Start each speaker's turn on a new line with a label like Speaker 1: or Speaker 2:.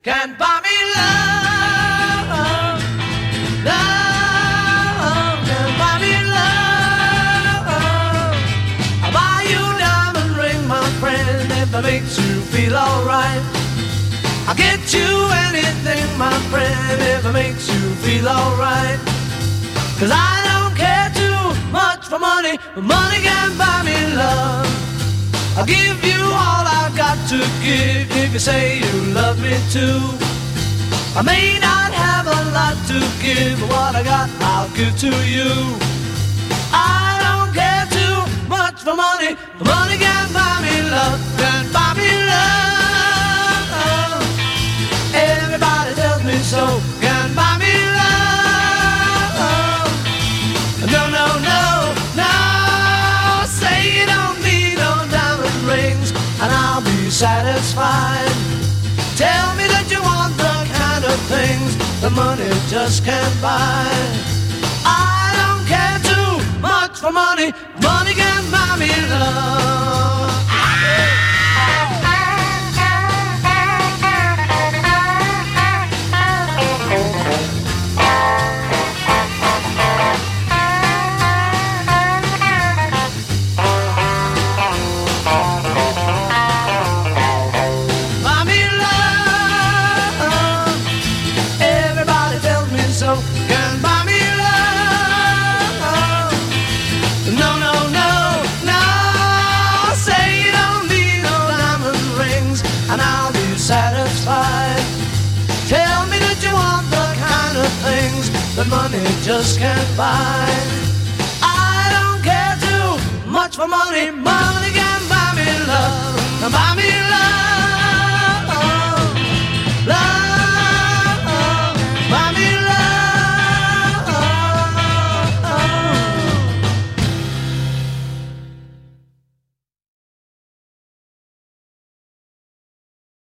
Speaker 1: Can't buy me love, love, can't buy me love. I'll buy you a diamond ring, my friend, if it makes you feel alright. I'll get you anything, my friend, if it makes you feel alright. 'Cause I don't care too much for money, but money can't buy me love. I'll give you all I've got to give if you say you love me too. I may not have a lot to give, but what I got I'll give to you. I don't care too much for money, but money can't buy me love, can't buy me love. Everybody tells me so, can't buy me love. No, no, no, no, say you don't need no diamond rings and I'll be satisfied. Tell me that you want the kind of things that money just can't buy. I don't care too much for money, money can't buy me love. Can't buy me love. No, no, no, no. Say you don't need no diamond rings and I'll be satisfied. Tell me that you want the kind of things that money just can't buy. I don't care too much for money, money can't buy me love. Buy me love.